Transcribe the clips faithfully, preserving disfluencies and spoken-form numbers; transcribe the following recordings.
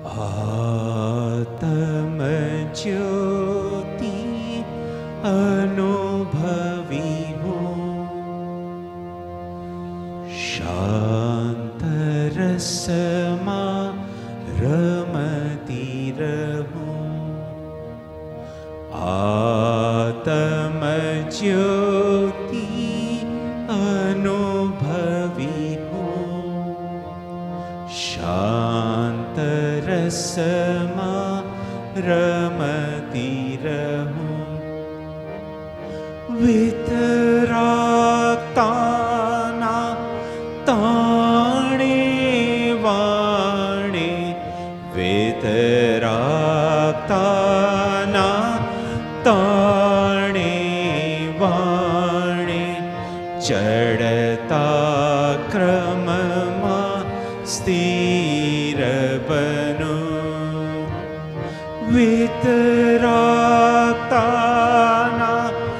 आत्म ज्योति अनुभवी हूँ, शांत रसमा रमती रहूं। आत्म ज्योति अनुभवी हूँ, शांत रसमा रमती रहूं। वितरागताना ताणे वाणे, वितरागताना ताणे वाणे, चढ़ता क्रममा स्थिर बनूं। वितरागताना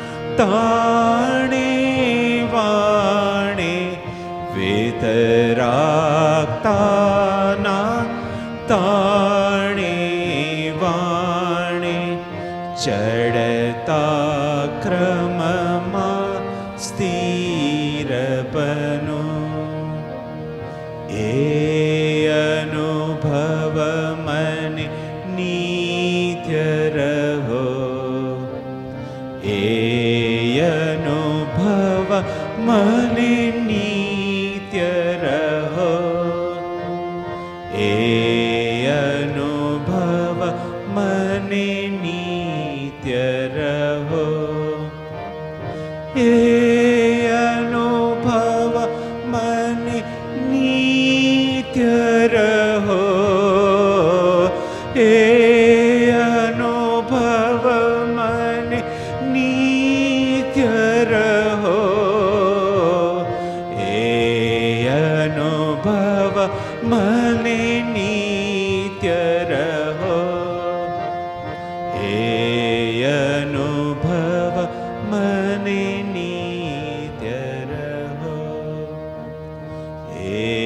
ताणे वाणे, वितरागताना ताणे वाणे, चढ़ता क्रममा स्थिर बनूं। ए अनुभव मने नित्य रहो, ए अनुभव मने नित्य रहो, ए अनुभव मने नित्य रहो, ए अनुभव मने नित्य रहो, ए अनुभव मने नित्य रहो, ए अनुभव मने नित्य रहो, ए अनुभव मने नित्य रहो, ए